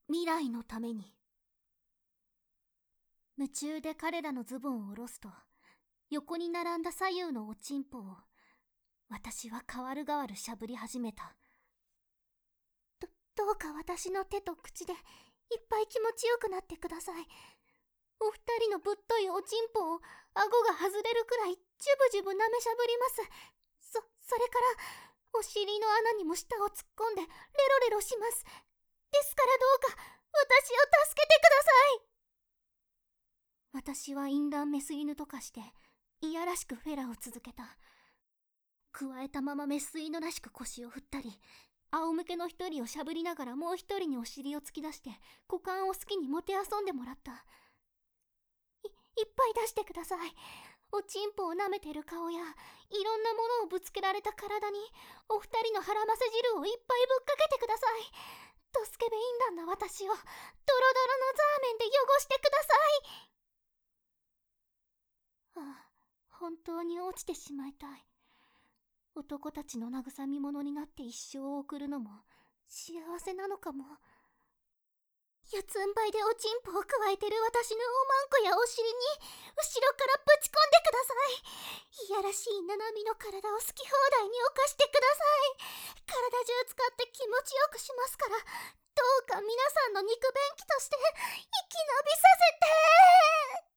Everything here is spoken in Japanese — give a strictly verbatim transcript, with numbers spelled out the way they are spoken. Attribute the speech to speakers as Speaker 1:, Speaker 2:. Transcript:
Speaker 1: 未来のために。夢中で彼らのズボンを下ろすと、横に並んだ左右のおちんぽを私は代わる代わるしゃぶり始めた。ど、どうか私の手と口でいっぱい気持ちよくなってください。お二人のぶっといおちんぽを顎が外れるくらいジュブジュブ舐めしゃぶります。そ、それからお尻の穴にも舌を突っ込んでレロレロします。ですからどうか私を助けてください。私は淫乱メス犬とかしていやらしくフェラを続けた。加えたままメス犬らしく腰を振ったり、仰向けの一人をしゃぶりながらもう一人にお尻を突き出して股間を好きにもてあそんでもらった。い、いっぱい出してください。おちんぽを舐めてる顔やいろんなものをぶつけられた体にお二人の腹ませ汁をいっぱいぶっかけてください。ドスケベ淫乱な私をドロドロのザーメンで汚してください。ああ、本当に落ちてしまいたい。男たちの慰み者になって一生を送るのも幸せなのかも。四つん這いでおちんぽをくわえてる私のおまんこやお尻に後ろからぶち込んでください。いやらしいななみの体を好き放題に犯してください。体中使って気持ちよくしますから、どうか皆さんの肉便器として生き延びさせて。